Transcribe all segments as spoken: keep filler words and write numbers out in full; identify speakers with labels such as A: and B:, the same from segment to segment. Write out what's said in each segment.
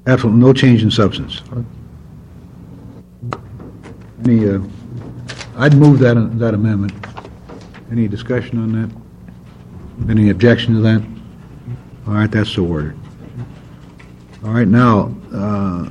A: Absolutely no change in substance. Any, uh, I'd move that, that amendment. Any discussion on that? Any objection to that? All right, that's so ordered. All right, now, uh,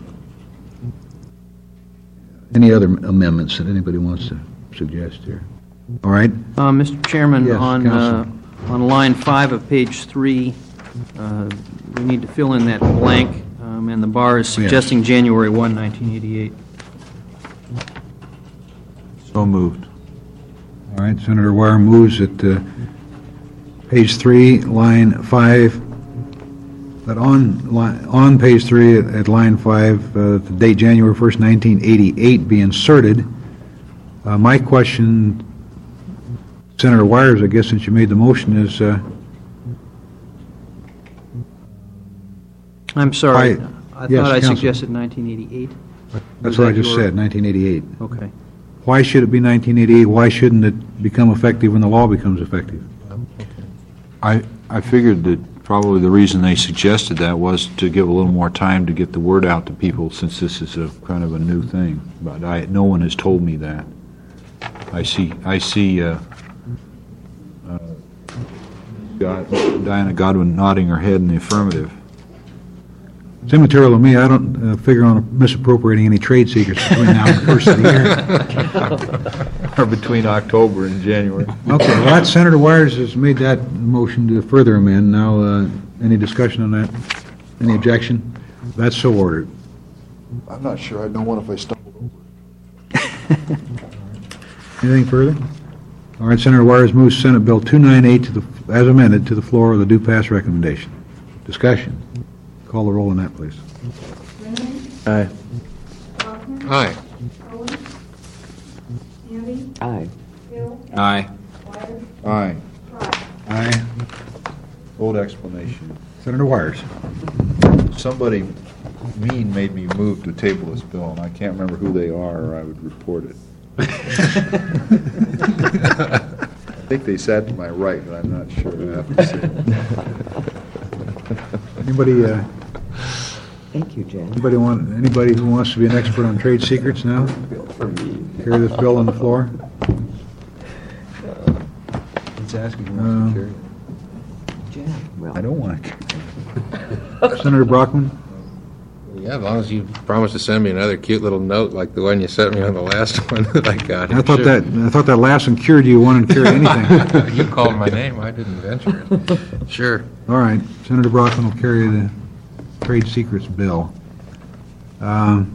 A: any other amendments that anybody wants to suggest here? All right.
B: Uh, Mister Chairman,
A: Yes,
B: on uh,
A: Counsel.
B: on line five of page three, uh, we need to fill in that blank, um, and the bar is suggesting January first, nineteen eighty-eight.
C: So moved.
A: All right, Senator Wire moves at uh, page three, line five, that on line, on page three at, at line five, uh, the date January first, nineteen eighty-eight be inserted. Uh, my question, Senator Wires, I guess since you made the motion, is uh,
B: I'm sorry.
A: I-
B: I
A: yes,
B: thought I
A: Counsel.
B: suggested nineteen eighty-eight.
A: that's
B: Was
A: what I
B: that
A: just
B: your-
A: said, nineteen eighty-eight.
B: Okay.
A: Why should it be nineteen eighty-eight? Why shouldn't it become effective when the law becomes effective?
C: I, I figured that probably the reason they suggested that was to give a little more time to get the word out to people, since this is a kind of a new thing. But I, no one has told me that. I see, I see uh, uh, God, Diana Godwin nodding her head in the affirmative.
A: It's immaterial to me. I don't uh, figure on misappropriating any trade secrets between now and the first of the year.
C: Or between October and January.
A: Okay, well, that Senator Wires has made that motion to further amend. Now, uh, any discussion on that? Any objection? That's so ordered.
D: I'm not sure I'd know one if I stumbled over it.
A: Anything further? All right, Senator Wires moves Senate Bill two ninety-eight to the, as amended, to the floor with a due pass recommendation. Discussion. Call the roll on that, please.
E: Aye.
F: Aye.
E: Aye.
F: Aye.
C: Aye.
A: Aye.
C: Vote explanation.
A: Senator Wires.
C: Somebody mean made me move to table this bill, and I can't remember who they are, or I would report it. I think they sat to my right, but I'm not sure. I have to see.
A: Anybody, uh,
E: Thank you, Jan.
A: anybody want, anybody who wants to be an expert on trade secrets now? Carry this bill on the floor.
C: He's asking who
A: wants
C: wants
A: to
C: to carry
A: carry
E: Jan, well,
C: I don't want to.
A: Senator Brockman?
F: Yeah, as long as you promise to send me another cute little note like the one you sent me on the last one that I got.
A: I thought
F: Sure.
A: that, I thought that last one cured you, wanted to carry anything.
F: You called my name, I didn't venture it. Sure.
A: All right, Senator Brockman will carry the trade secrets bill. Um,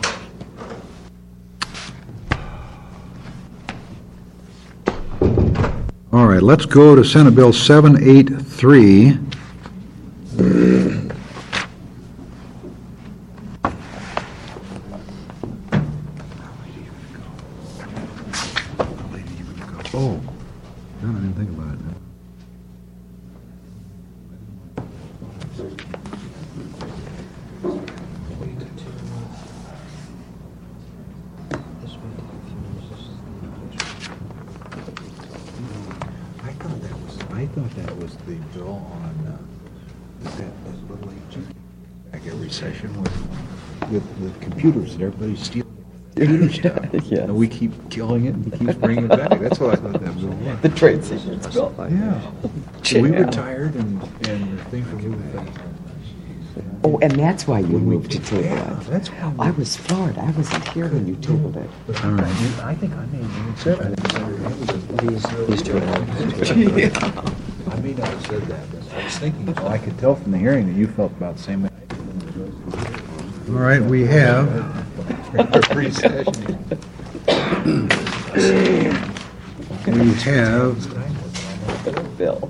A: All right, let's go to Senate Bill seven eighty-three. Oh, God, I didn't think about it.
C: I thought that was, I thought that was the bill on, uh, that, that little H back every session with, with, with computers, that everybody's stealing computer stuff.
E: Yes.
C: And we keep killing it, and he keeps bringing it back. That's what I thought that bill was.
E: the trade secrets bill.
C: Yeah. We retired, and, and the things were moving fast.
E: Oh, and that's why you
C: When we
E: moved to
C: did-
E: table
C: yeah,
E: it.
C: that's why
E: I
C: we-
E: was floored. I wasn't here when you tabled it.
C: All right. I think I may have said that.
E: These two are
C: I may not have said that, but I was thinking, well, I could tell from the hearing that you felt about the same way.
A: All right, we have,
C: Pre-session.
A: we have
E: Bill.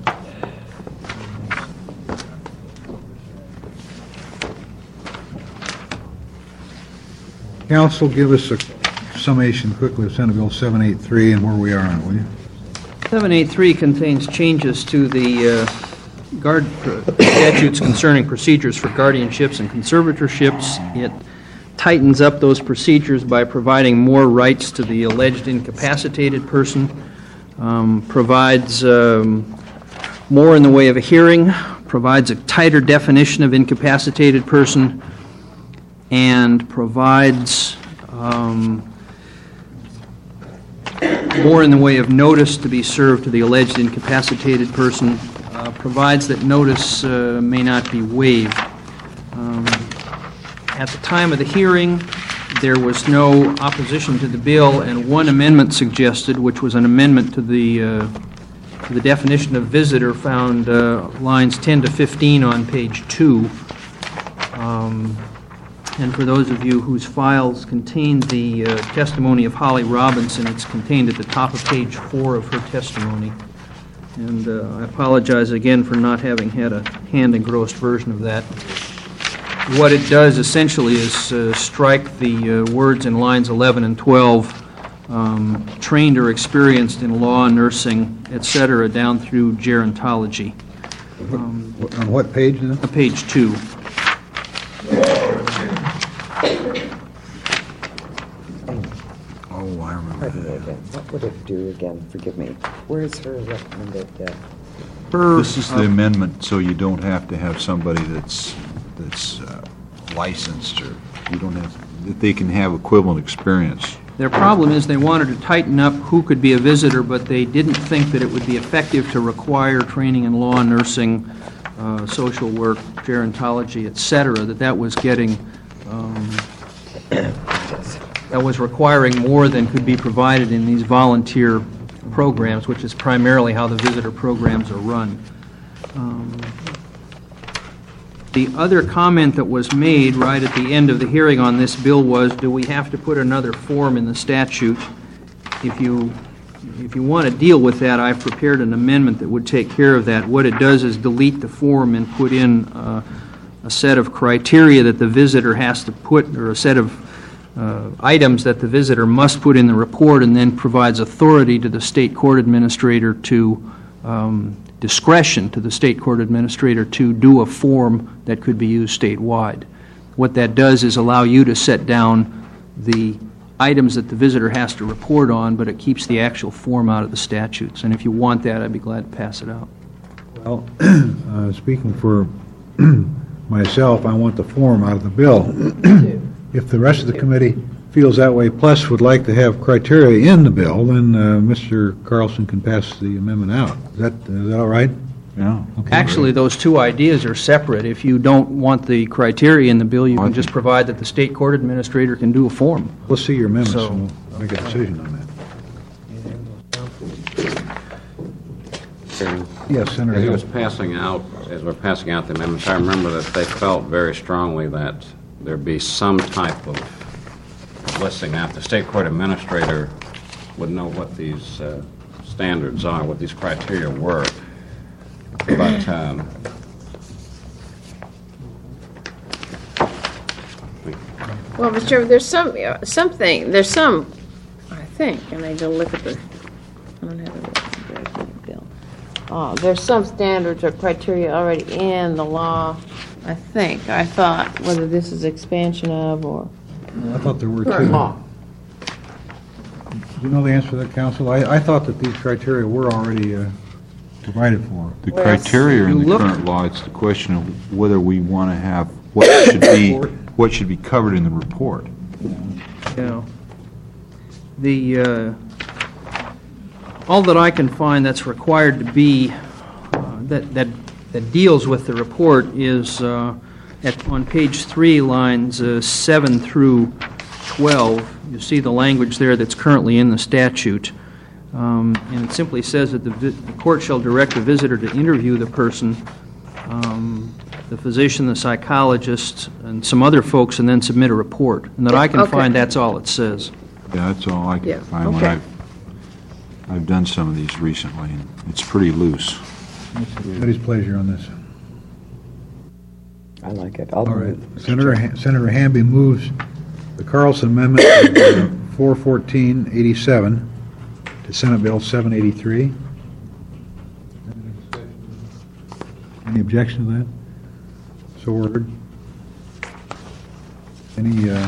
A: Council, give us a summation quickly of Senate Bill seven eighty-three and where we are on it, will you?
B: seven eighty-three contains changes to the uh, guard pr- statutes concerning procedures for guardianships and conservatorships. It tightens up those procedures by providing more rights to the alleged incapacitated person, um, provides um, more in the way of a hearing, provides a tighter definition of incapacitated person, and provides um, more in the way of notice to be served to the alleged incapacitated person, uh, provides that notice uh, may not be waived. Um, At the time of the hearing, there was no opposition to the bill, and one amendment suggested, which was an amendment to the, uh, to the definition of visitor found uh, lines ten to fifteen on page two. Um, And for those of you whose files contain the uh, testimony of Holly Robinson, it's contained at the top of page four of her testimony. And uh, I apologize again for not having had a hand-engrossed version of that. What it does essentially is uh, strike the uh, words in lines eleven and twelve, um, trained or experienced in law, nursing, et cetera, down through gerontology. Um,
A: On what page now?
B: uh, Page two.
A: Oh, I remember
E: Pardon me again. What would it do again? Forgive me. Where is her recommended, uh,
B: Per,
C: This is the amendment, so you don't have to have somebody that's, that's uh, licensed, or you don't have, that they can have equivalent experience.
B: Their problem is they wanted to tighten up who could be a visitor, but they didn't think that it would be effective to require training in law, nursing, uh, social work, gerontology, et cetera, that that was getting, um, that was requiring more than could be provided in these volunteer programs, which is primarily how the visitor programs are run. Um, The other comment that was made right at the end of the hearing on this bill was, do we have to put another form in the statute? If you, if you want to deal with that, I've prepared an amendment that would take care of that. What it does is delete the form and put in uh, a set of criteria that the visitor has to put, or a set of uh, items that the visitor must put in the report, and then provides authority to the state court administrator to um, discretion to the state court administrator to do a form that could be used statewide. What that does is allow you to set down the items that the visitor has to report on, but it keeps the actual form out of the statutes. And if you want that, I'd be glad to pass it out.
A: Well, uh, speaking for myself, I want the form out of the bill. If the rest of the committee feels that way, plus would like to have criteria in the bill, then uh, Mister Carlson can pass the amendment out. Is that, is that all right?
C: Yeah.
A: Okay.
B: Actually, those two ideas are separate. If you don't want the criteria in the bill, you can just provide that the state court administrator can do a form.
A: Let's see your amendments,
B: So-
A: and we'll make a decision on that. Yes, Senator
G: As he
A: Hill.
G: was passing out, as we're passing out the amendments, I remember that they felt very strongly that there be some type of listing out. The state court administrator would know what these uh, standards are, what these criteria were. But um,
H: Well, Mister Chairman, there's some, uh, something, there's some, I think, and I need to look at the, I don't have the bill. Oh, there's some standards or criteria already in the law, I think. I thought whether this is expansion of or.
A: I thought there were
H: Current
A: two.
H: law.
A: Do you know the answer to that, Counsel? I, I thought that these criteria were already uh, provided for.
C: The
H: Well,
C: criteria in
B: you
C: the
B: look-
C: current law, it's the question of whether we want to have, what should be, what should be covered in the report.
B: You know, the, uh, all that I can find that's required to be, uh, that, that, that deals with the report is uh, at, on page three, lines uh, seven through twelve. You see the language there that's currently in the statute. Um, And it simply says that the vi- the court shall direct the visitor to interview the person, um, the physician, the psychologist, and some other folks, and then submit a report. And that I can
H: Okay.
B: find, that's all it says.
C: Yeah, that's all I
H: Yeah,
C: can find when
H: okay.
C: I've, I've done some of these recently, and it's pretty loose.
A: Committee's pleasure on this.
E: I like it. I'll
A: All right.
E: move.
A: Senator Ha- Senator Hamby moves the Carlson Amendment of uh, four fourteen eighty-seven to Senate Bill seven eighty-three. Any objection to that? So ordered. Any, uh,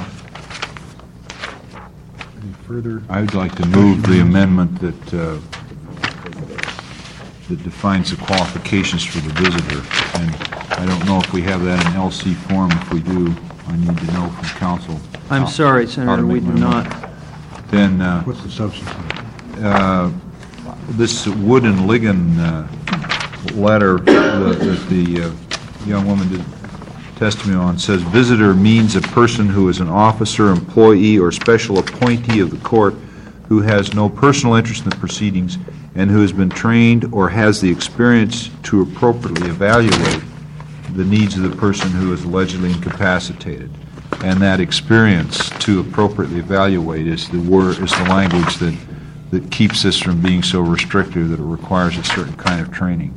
A: any further?
C: I would like to move the amendment that uh, that defines the qualifications for the visitor. And I don't know if we have that in L C form. If we do, I need to know from council.
B: I'm
C: how-
B: sorry,
C: how to
B: Senator, we
C: make
B: do
C: my
B: not.
C: motion. Then, uh,
A: What's the substance of it?
C: uh, this Wood and Ligon uh, letter that that the uh, young woman did testimony on says, "Visitor means a person who is an officer, employee, or special appointee of the court who has no personal interest in the proceedings and who has been trained or has the experience to appropriately evaluate the needs of the person who is allegedly incapacitated." And that experience to appropriately evaluate is the word, is the language that, that keeps this from being so restrictive that it requires a certain kind of training.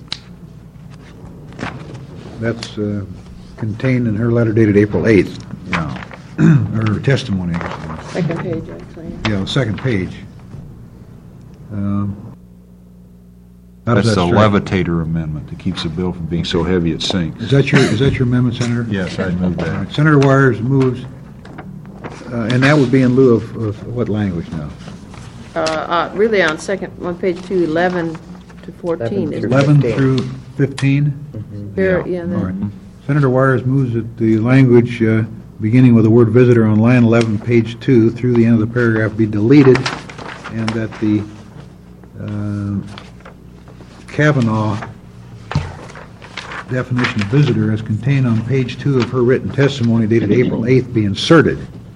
A: That's uh, contained in her letter dated April eighth,
C: Yeah.
A: her testimony.
H: Second page, actually.
A: Yeah, second page. Um, How does
C: That's
A: that
C: the
A: strike?
C: levitator amendment that keeps the bill from being so heavy it sinks.
A: Is that your, is that your amendment, Senator?
C: Yes, I moved
A: All
C: that.
A: right, Senator Wires moves, uh, and that would be in lieu of, of what language now?
H: Uh, uh, really on second, on page two, eleven to fourteen. is-
A: eleven
E: fifteen.
A: through fifteen?
H: Here, yeah,
A: All
H: that-
A: right. Senator Wires moves that the language uh, beginning with the word visitor on line eleven, page two, through the end of the paragraph be deleted, and that the uh, Kavanaugh definition of visitor as contained on page two of her written testimony dated April eighth be inserted.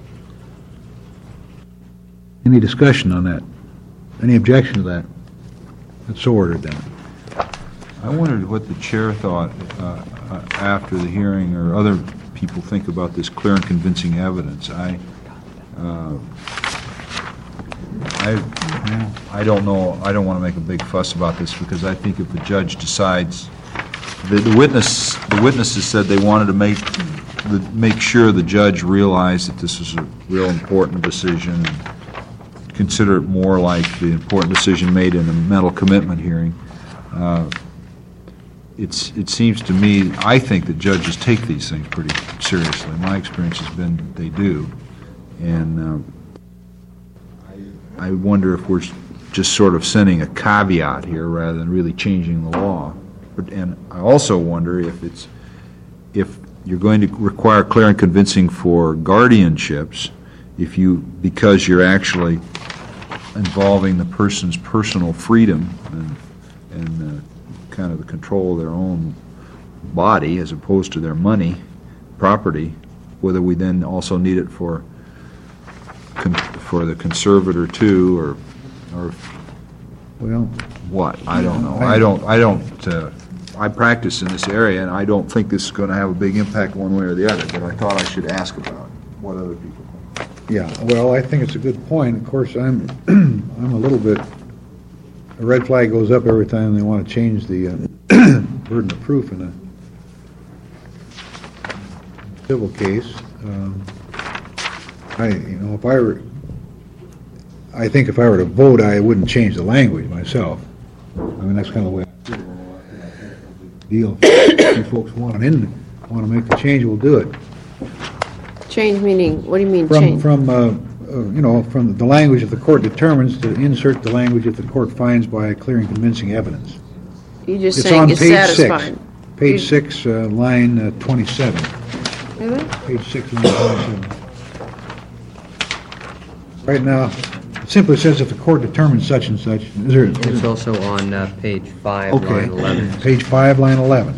A: Any discussion on that? Any objection to that? That's so ordered then.
C: I wondered what the chair thought uh, uh, after the hearing, or other people think about this clear and convincing evidence. I, uh, I, I don't know, I don't want to make a big fuss about this, because I think if the judge decides, the the witness, the witnesses said they wanted to make, the make sure the judge realized that this was a real important decision, and consider it more like the important decision made in a mental commitment hearing. Uh, It's, it seems to me, I think that judges take these things pretty seriously. My experience has been that they do. And um, I I wonder if we're just sort of sending a caveat here rather than really changing the law. But, and I also wonder if it's, if you're going to require clear and convincing for guardianships, if you, because you're actually involving the person's personal freedom and, and uh, kind of the control of their own body as opposed to their money, property, whether we then also need it for con- for the conservator too, or or
A: Well,
C: what? I don't know. I don't. I don't. Uh, I practice in this area, and I don't think this is going to have a big impact one way or the other. But I thought I should ask about what other people think.
A: yeah, well, I think it's a good point. Of course, I'm, I'm a little bit, a red flag goes up every time they want to change the uh, burden of proof in a civil case. Um, I, you know, if I were, I think if I were to vote, I wouldn't change the language myself. I mean, that's kind of the way I feel. Deal. If you folks want it in, want to make the change, we'll do it.
H: Change meaning, what do you mean
A: From,
H: change?
A: from, uh, uh, you know, from the language if the court determines to insert the language if the court finds by clear and convincing evidence.
H: You're just
A: It's
H: saying
A: on
H: it's
A: page six.
H: satisfied.
A: Page
H: You-
A: six, uh, line uh, twenty-seven.
H: Really?
A: Page six, line twenty-seven. Right now, it simply says if the court determines such and such. Is there?
I: It's also on uh, page five,
A: Okay.
I: line eleven.
A: Page five, line eleven.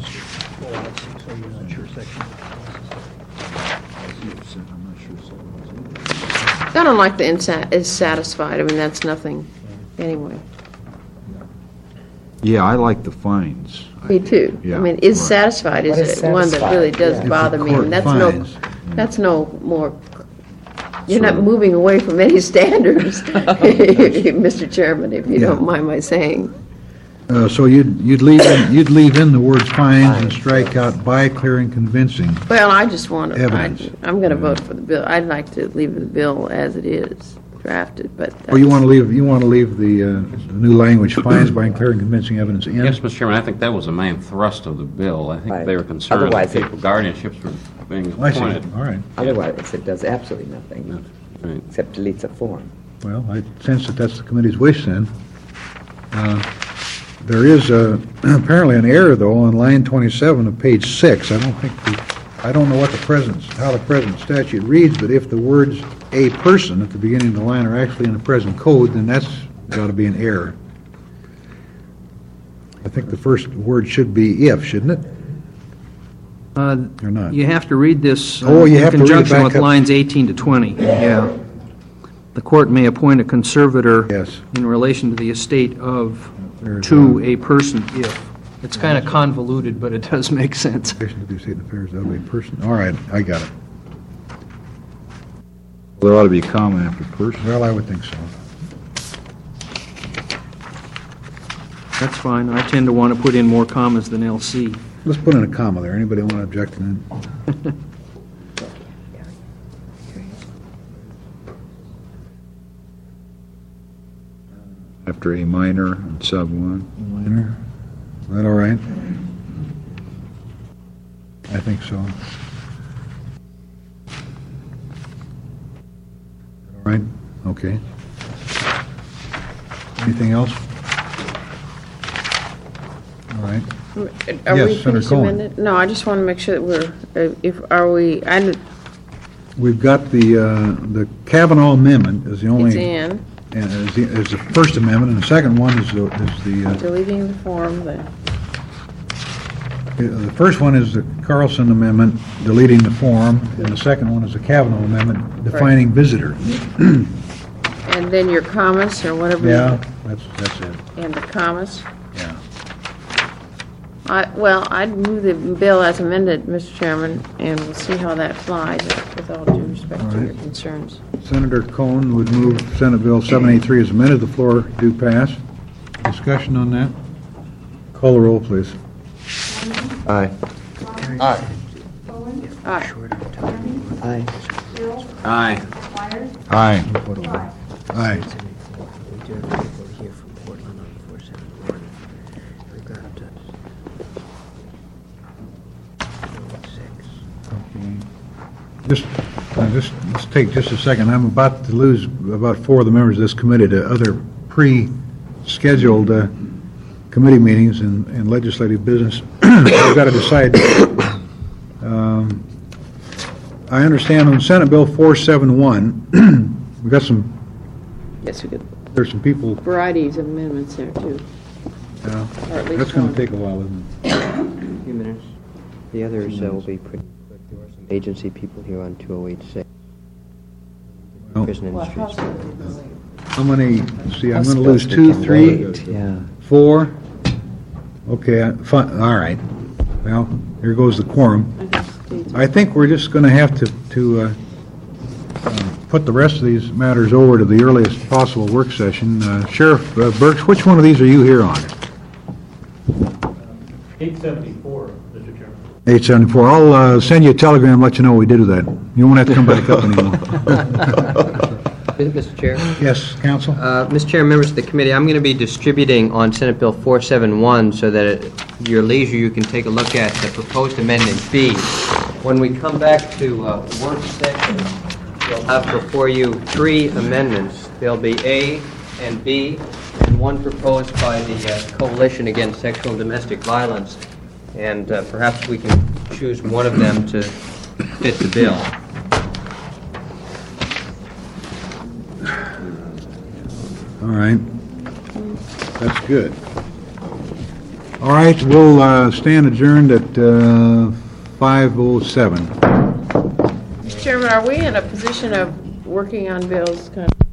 H: I don't like the insa- is satisfied. I mean, that's nothing, anyway.
C: Yeah, I like the fines.
H: Me too. I
C: Yeah,
H: mean, is
C: right.
H: satisfied
E: What
H: is
E: is
H: one that really
E: satisfied?
H: does
E: Yeah.
A: If
H: bother
A: the
H: me.
A: court
H: And that's no,
A: finds-
H: that's no more, you're not
C: Sort of.
H: moving away from any standards, Mister Chairman, if you don't mind my saying.
A: Uh, so you'd, you'd leave, in- you'd leave in the words fines and strike out by clear and convincing.
H: Well, I just want to,
A: Evidence.
H: I'm going to vote for the bill. I'd like to leave the bill as it is drafted, but.
A: Or you want to leave, you want to leave the, uh, the new language, fines by clear and convincing evidence in?
G: Yes, Mister Chairman, I think that was the main thrust of the bill. I think
E: Right.
G: they were concerned that
E: Otherwise it-
G: people, guardianships were being
A: I see,
G: appointed.
A: all right.
E: Otherwise, it does absolutely nothing,
G: Right.
E: except deletes a form.
A: Well, I sense that that's the committee's wish then. Uh, There is a, apparently an error, though, on line twenty-seven of page six. I don't think, the I don't know what the present, how the present statute reads, but if the words "a person" at the beginning of the line are actually in the present code, then that's got to be an error. I think the first word should be "if," shouldn't it?
B: Uh,
A: Or not?
B: You have to read this uh,
A: Oh, you
B: in
A: have to read it
B: conjunction
A: back
B: with
A: up.
B: lines eighteen to twenty. Yeah. The court may appoint a conservator
A: Yes.
B: in relation to the estate of
A: There's,
B: to
A: uh,
B: a person if. It's kind of convoluted, but it does make sense.
A: relation to the state affairs of a person. All right, I got it.
C: There ought to be a comma after person.
A: Well, I would think so.
B: That's fine. I tend to want to put in more commas than L C.
A: Let's put in a comma there. Anybody want to object to that?
C: After a minor and sub one.
A: Minor. Is that all right? I think so. All right? Okay. Anything else? All right.
H: Are
A: Yes,
H: we
A: Senator
H: finished
A: Cohen.
H: amended? No, I just want to make sure that we're, uh, if, are we, I, kn-
A: We've got the, uh, the Kavanaugh Amendment is the only.
H: it's in,
A: And is the, is the First Amendment, and the second one is the, is the, uh,
H: deleting the form, the,
A: the first one is the Carlson Amendment, deleting the form, and the second one is the Kavanaugh Amendment, defining visitor.
H: and then your commas, or whatever. you-
A: Yeah, that's, that's it,
H: And the commas.
A: yeah.
H: I, well, I'd move the bill as amended, Mister Chairman, and we'll see how that flies, with all due respect
A: All
H: to your
A: right.
H: concerns.
A: Senator Cohen would move Senate Bill seven eighty-three as amended. The floor do pass. Discussion on that? Call the roll, please.
I: Aye.
D: Aye.
H: Aye.
I: Aye.
G: Aye.
C: Aye.
A: Aye. Just, uh, just, let's take just a second. I'm about to lose about four of the members of this committee to other pre-scheduled uh, committee meetings and and legislative business. I've got to decide. Um, I understand on Senate Bill four seventy-one, we've got some,
H: Yes, we could,
A: there's some people,
H: varieties of amendments there, too,
A: uh,
H: or at least
A: that's going
H: one.
A: to take a while, isn't it?
I: A few minutes. The others uh, will be pretty quick. There are some agency people here on two oh eight six.
A: Well,
I: Prison Industries.
A: how many, see, I'm going to lose two, three,
I: Yeah.
A: four. Okay, I- fi- all right. Well, here goes the quorum. I think we're just going to have to, to uh, uh, put the rest of these matters over to the earliest possible work session. Uh, Sheriff uh, Burks, which one of these are you here on?
J: eight seventy-four, Mister Chairman.
A: eight seventy-four. I'll uh, send you a telegram, let you know we did that. You won't have to come back up anymore.
I: Mister Chair?
A: Yes, Counsel?
I: Uh, Mister Chair, members of the committee, I'm going to be distributing on Senate Bill four seventy-one so that at your leisure you can take a look at the proposed amendment B. When we come back to uh, work session, you'll have before you three amendments. There'll be A and B, and one proposed by the uh, Coalition Against Sexual and Domestic Violence. And uh, perhaps we can choose one of them to fit the bill.
A: All right. That's good. All right, we'll uh, stand adjourned at uh, five oh seven.
H: Mister Chairman, are we in a position of working on bills kind of